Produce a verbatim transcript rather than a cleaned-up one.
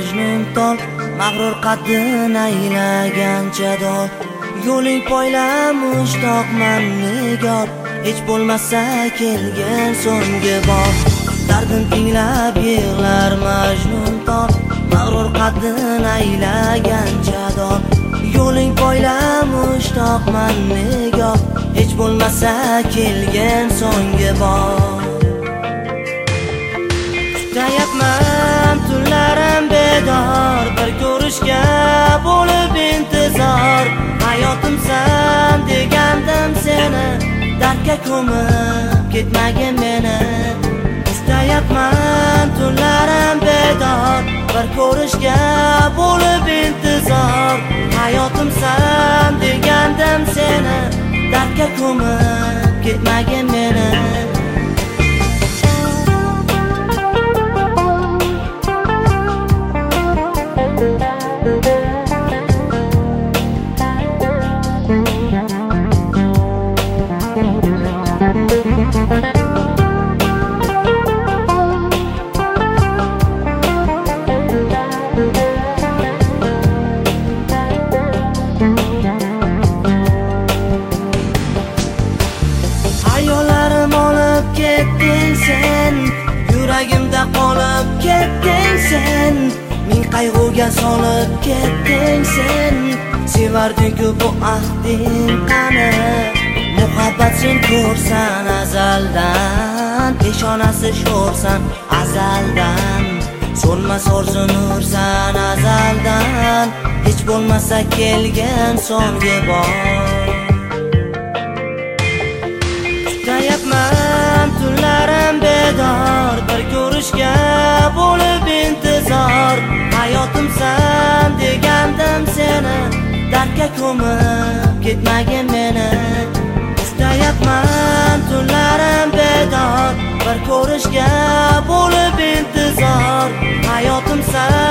majnun tol, mag'rur qaddin aylagancha dol. Yo'ling poyla mushtoqman nigor, hech bo'lmasa kelgan so'nggi bor. Dardim tinglab yig'lar majnun tol, mag'rur qaddin aylagancha dol. Yo'ling poyla mushtoqman nigor, hech bo'lmasa kelgan so'nggi bor. Kutayapman tunlarim bedor, bir ko'rishga bo'lib intizor. Hayotimsan degandim seni, dardga ko'mib ketmagin meni. Kutayapman tunlarim bedor, bir ko'rishga bo'lib intizor. Hayotimsan degandim seni, dardga ko'mib ketmagin meni. Hayollarim olib ketding sen, yuragimda qolib ketding sen. Ming qayg'uga solib ketding sen, sevarding-ku bu ahding qani. Muhabbat sen ko'rsan azaldan, peshonasi sho'rsan azaldan. So'nmas orzu nursan azaldan, hech bo'lmasa kelgan so'nggi bor. Kutayapman tunlarim bedor, bir ko'rishga bo'lib intizor. Hayotimsan degandim seni, dardga ko'mib ketmagin meni. Kutayapman tunlarim bedor, bir ko'rishga bo'lib intizor. Hayotimsan